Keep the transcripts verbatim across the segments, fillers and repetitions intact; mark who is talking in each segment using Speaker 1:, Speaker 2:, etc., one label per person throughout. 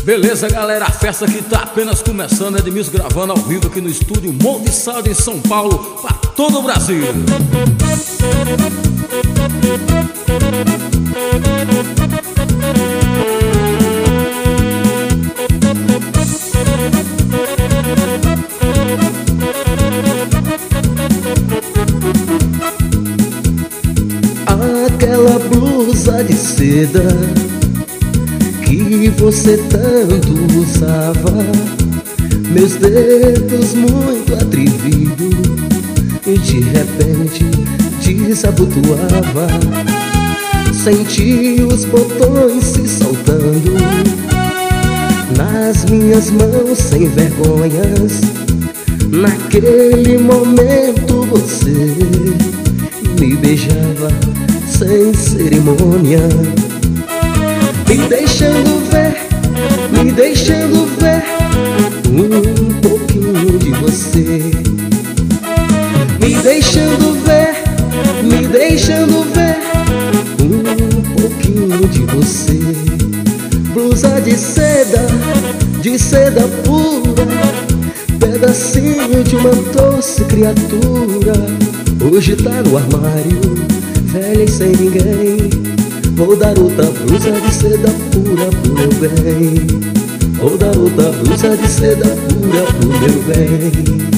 Speaker 1: Beleza, galera, a festa que tá apenas começando. Edmilson gravando ao vivo aqui no estúdio Monte Saldo, em São Paulo, pra todo o Brasil.
Speaker 2: Aquela blusa de seda que você tanto usava, meus dedos muito atrevidos, e de repente desabotoava. Senti os botões se soltando nas minhas mãos sem vergonhas. Naquele momento você me beijava sem cerimônia, me deixando ver, me deixando ver um pouquinho de você, me deixando ver, me deixando ver um pouquinho de você. Blusa de seda, de seda pura, pedacinho de uma doce criatura, hoje tá no armário, velha e sem ninguém. Vou dar outra blusa de seda pura pro meu bem, vou dar outra blusa de seda pura pro meu bem.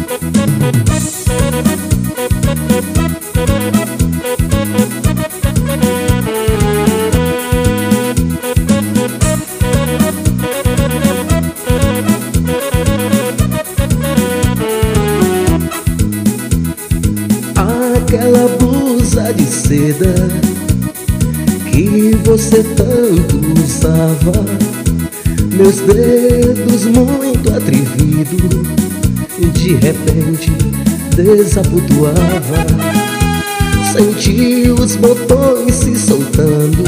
Speaker 2: Aquela blusa de seda que você tanto usava, meus dedos muito atrevidos, de repente desabotoava. Senti os botões se soltando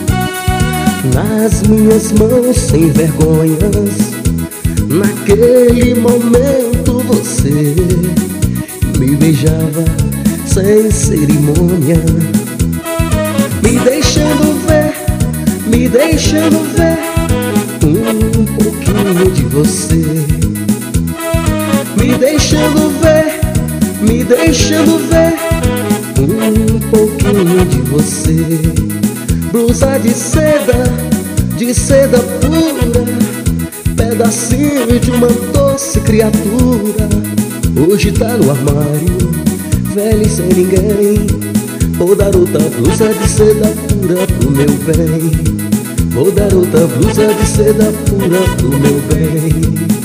Speaker 2: nas minhas mãos sem vergonhas. Naquele momento você me beijava sem cerimônia, me deixando ver, me deixando ver um pouquinho de você, me deixando ver, me deixando ver um pouquinho de você. Blusa de seda, de seda pura, pedacinho de uma doce criatura, hoje tá no armário, velho e sem ninguém. Vou dar outra blusa de seda pura pro meu bem, vou dar outra blusa de seda pura pro meu bem.